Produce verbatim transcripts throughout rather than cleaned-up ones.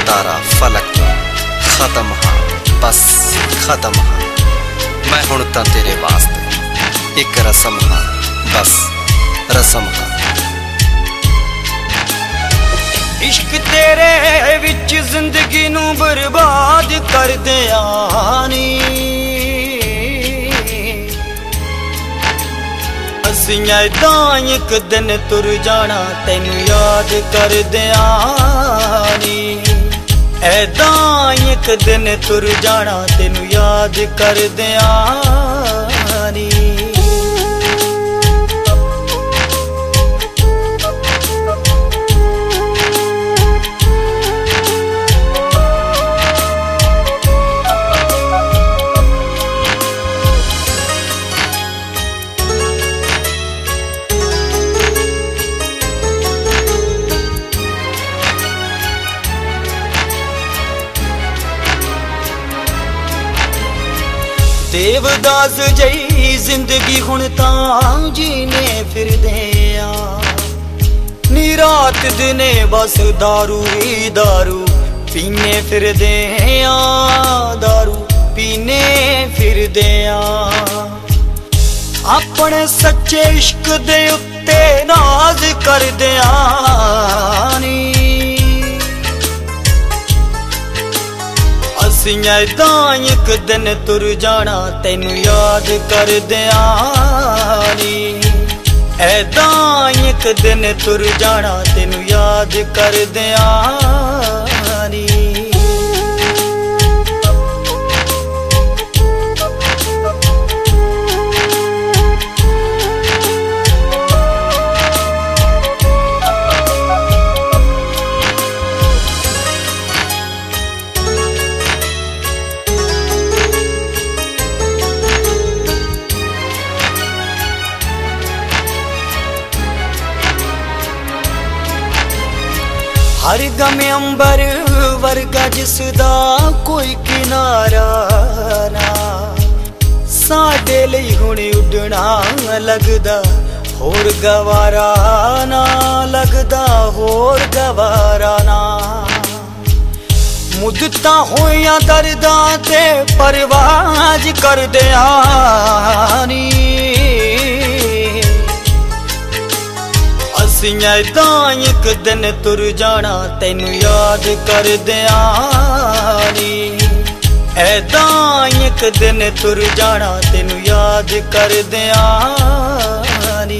तारा फलक खत्म हाँ बस खत्म हाँ मैं हुण तां तेरे वास्ते एक रस्म हाँ बस रस्म हाँ इश्क तेरे विच जिंदगी नू बर्बाद कर दिया नी असीं ऐदां एक दिन तुर जाना तैनू याद कर दिया नी ऐदां एक दिन तुर जाना तैनू याद कर दिया नी देवदास जई जिंदगी हुण तां जीने फिरदे आ नी रात दिने बस दारू ही दारू पीने फिरदे आ दारू पीने फिरदे आ अपने सच्चे इश्क दे उत्ते नाज करदे आ नी असीं ऐदां एक दिन तुर जाना तैनू याद कर दिया नी ऐदां एक दिन तुर जाना तैनू याद कर दिया नी हर गम अंबर वर्गा जिसदा कोई किनारा ना साडे लई हुण उड़ना लगदा होर गवारा ना लगदा होर गवारा ना मुद्दतां होइयां दर्दां ते परवाज कर दिया नी असीं ऐदां एक दिन तुर जाना तैनू याद कर दिया नी ऐदां एक दिन तुर जाना तैनू याद कर दिया नी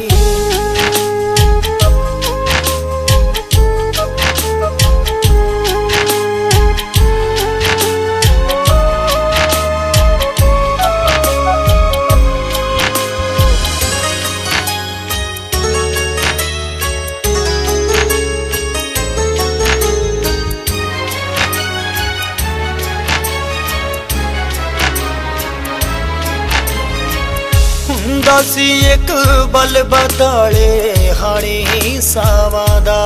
सी एक बल बदाले हाणी सावां दा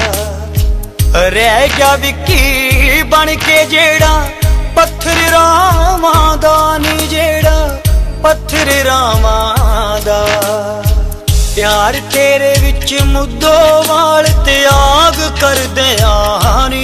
रह गया विक्की बन के जेड़ा पत्थर रावां दा नी जेड़ा पत्थर रावां दा प्यार तेरे विच मुद्दो वाल त्याग कर दिया नी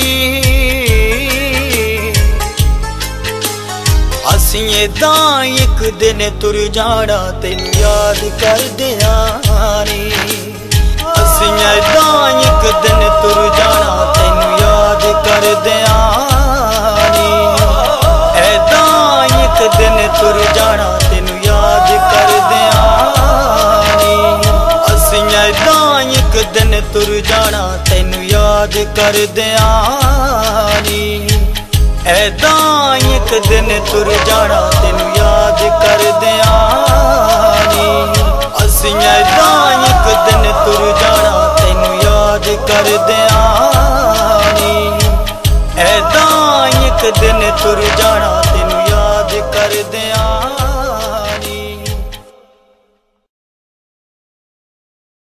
असीं ऐदां एक दिन तुर जाना तैनू याद कर दिया नी असीं ऐदां एक दिन तुर जाना तैनू याद कर दिया नी ऐदां एक दिन तुर जाना तैनू याद कर दिया नी असीं ऐदां एक दिन तुर जाना तैनू याद कर दिया नी ऐदां एक दिन तुर जाना तैनू याद कर दिया नी असीं ऐदां एक दिन तुर जाना